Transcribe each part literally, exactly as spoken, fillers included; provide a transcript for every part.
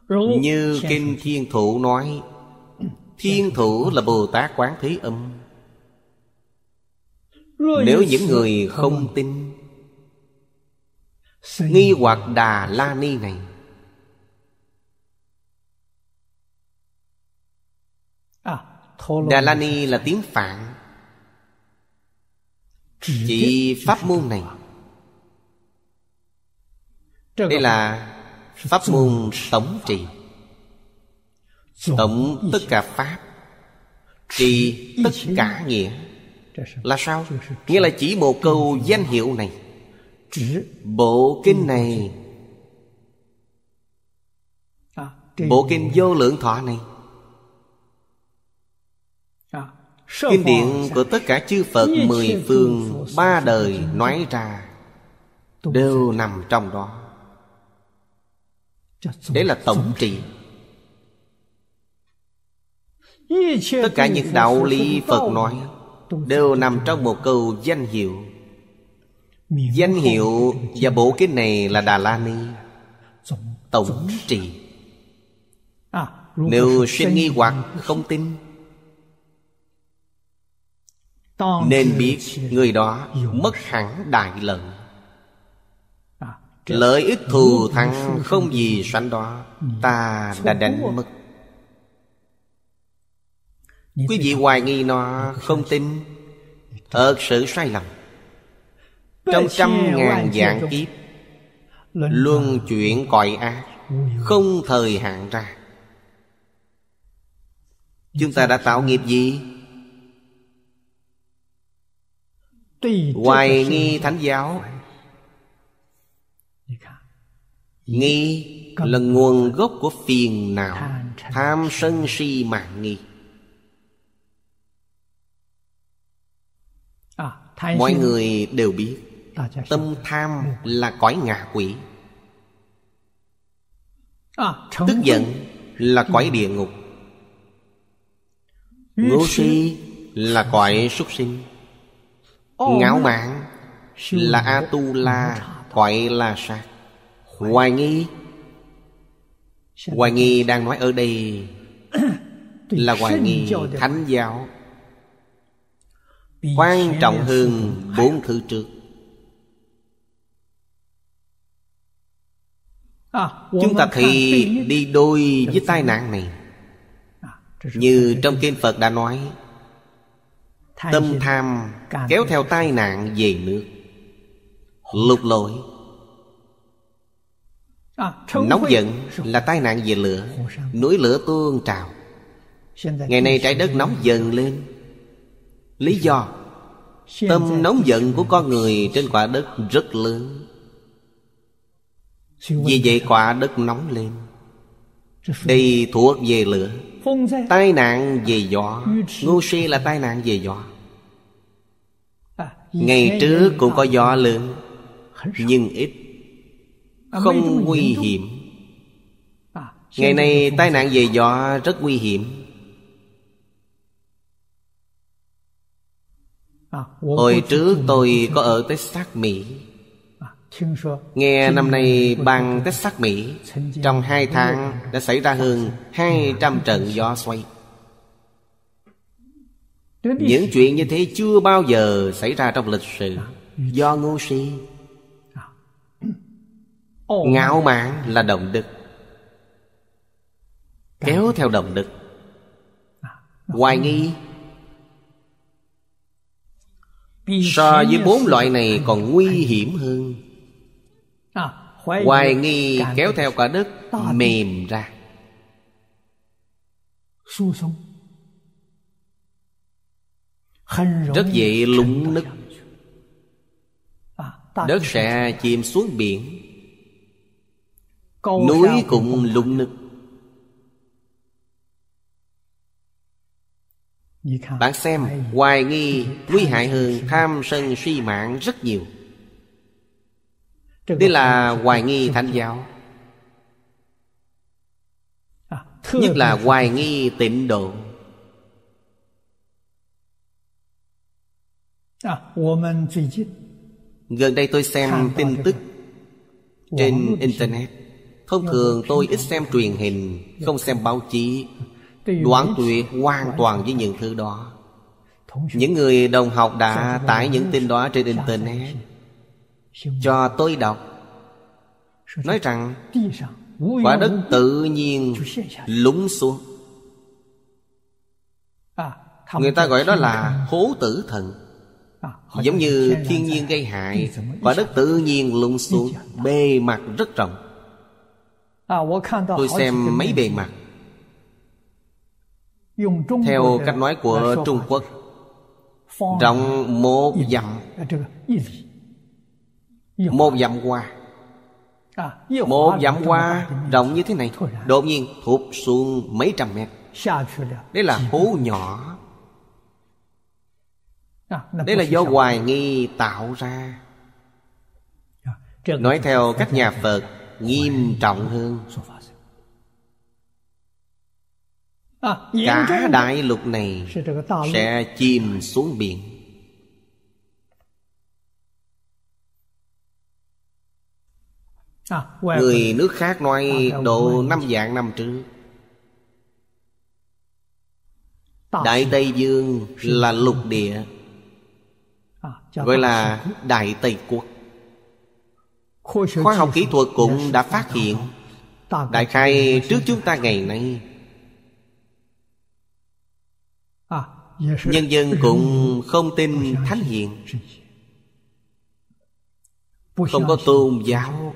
Như Kinh Thiên Thủ nói, Thiên Thủ là Bồ Tát Quán Thế Âm. Nếu những người không tin nghi hoặc Đà La Ni này, Đà La Ni là tiếng Phạn, chỉ pháp môn này. Đây là pháp môn tổng trì, tổng tất cả pháp, trì tất cả nghĩa. Là sao? Nghĩa là chỉ một câu danh hiệu này, bộ kinh này, bộ kinh Vô Lượng Thọ này, kinh điển của tất cả chư Phật mười phương ba đời nói ra đều nằm trong đó. Đấy là tổng trị. Tất cả những đạo lý Phật nói đều nằm trong một câu danh hiệu. Danh hiệu và bộ kinh này là Đà La Ni, tổng trị. Nếu sinh nghi hoặc không tin, nên biết người đó mất hẳn đại lợi. Lợi ích thù thắng không gì sánh đó, ta đã đánh mất. Quý vị hoài nghi nó, không tin, thật sự sai lầm. Trong trăm ngàn vạn kiếp luân chuyển cõi ác, không thời hạn ra. Chúng ta đã tạo nghiệp gì? Hoài nghi Thánh giáo. Nghi là nguồn gốc của phiền não, tham sân si mạng nghi. Mọi người đều biết tâm tham là cõi ngạ quỷ, tức giận là cõi địa ngục, ngu si là cõi súc sinh, ngạo mạn là A-tu-la, cõi La Sát. Hoài nghi, hoài nghi đang nói ở đây là hoài nghi Thánh giáo, quan trọng hơn bốn thứ trước. Chúng ta thì đi đôi với tai nạn này. Như trong kinh Phật đã nói, tâm tham kéo theo tai nạn về nước, lục lội. Nóng giận là tai nạn về lửa, núi lửa tuôn trào. Ngày nay trái đất nóng dần lên. Lý do tâm nóng giận của con người trên quả đất rất lớn. Vì vậy quả đất nóng lên. Đây thuộc về lửa. Tai nạn về gió. Ngu si là tai nạn về gió. Ngày trước cũng có gió lớn, nhưng ít, không nguy hiểm. Ngày nay tai nạn về gió rất nguy hiểm. Hồi trước tôi có ở Texas, Mỹ. Nghe năm nay bang Texas, Mỹ trong hai tháng đã xảy ra hơn hai trăm trận gió xoay. Những chuyện như thế chưa bao giờ xảy ra trong lịch sử. Do ngu si. Ngạo mạn là động đất, kéo theo động đất. Hoài nghi so với bốn loại này còn nguy hiểm hơn. Hoài nghi kéo theo cả đất mềm ra, rất dễ lún nứt. Đất sẽ chìm xuống biển, núi cũng lún nứt. Bạn xem, hoài nghi nguy hại hơn tham sân si mạng rất nhiều. Đây là hoài nghi Thánh giáo. Nhất là hoài nghi Tịnh độ. Gần đây tôi xem tin tức trên Internet. Thông thường tôi ít xem truyền hình, không xem báo chí, đoạn tuyệt hoàn toàn với những thứ đó. Những người đồng học đã tải những tin đó trên Internet cho tôi đọc, nói rằng quả đất tự nhiên lún xuống. Người ta gọi đó là hố tử thần. Giống như thiên nhiên gây hại, quả đất tự nhiên lún xuống, bề mặt rất rộng. Tôi xem mấy bề mặt. Theo cách nói của Trung Quốc, rộng một dặm, một dặm qua, một dặm qua rộng như thế này, đột nhiên thụt xuống mấy trăm mét. Đây là hố nhỏ. Đây là do hoài nghi tạo ra. Nói theo các nhà Phật, nghiêm trọng hơn. Cả đại lục này sẽ chìm xuống biển. Người nước khác nói độ năm vạn năm trước, Đại Tây Dương là lục địa, gọi là Đại Tây Quốc. Khoa học kỹ thuật cũng đã phát hiện, đại khái trước chúng ta ngày nay, nhân dân cũng không tin thánh hiền, không có tôn giáo.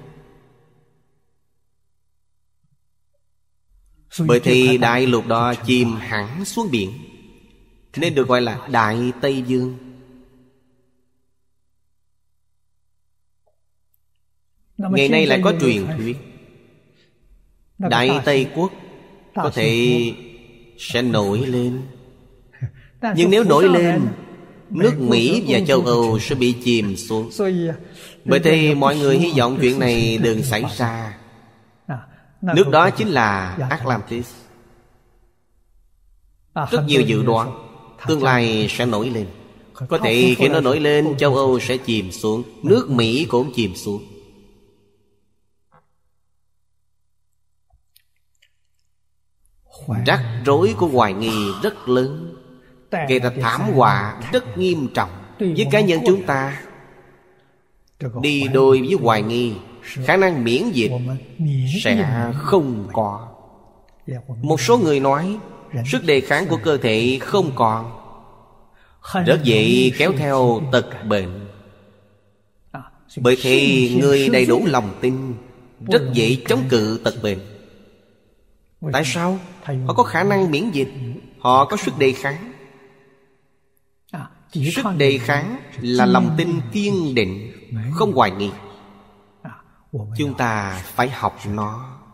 Bởi thì đại lục đó chìm hẳn xuống biển, nên được gọi là Đại Tây Dương. Ngày nay lại có truyền thuyết Đại Tây Quốc có thể sẽ nổi lên. Nhưng nếu nổi lên, nước Mỹ và châu Âu sẽ bị chìm xuống. Bởi thế mọi người hy vọng chuyện này đừng xảy ra. Nước đó chính là Atlantis. Rất nhiều dự đoán tương lai sẽ nổi lên. Có thể khi nó nổi lên, châu Âu sẽ chìm xuống, nước Mỹ cũng chìm xuống. Rắc rối của hoài nghi rất lớn, gây ra thảm họa rất nghiêm trọng với cá nhân chúng ta. Đi đôi với hoài nghi, khả năng miễn dịch sẽ không có. Một số người nói sức đề kháng của cơ thể không còn, rất dễ kéo theo tật bệnh. Bởi thế người đầy đủ lòng tin rất dễ chống cự tật bệnh. Tại sao? Họ có khả năng miễn dịch, họ có sức đề kháng. Sức đề kháng là lòng tin kiên định, không hoài nghi. Chúng ta phải học nó.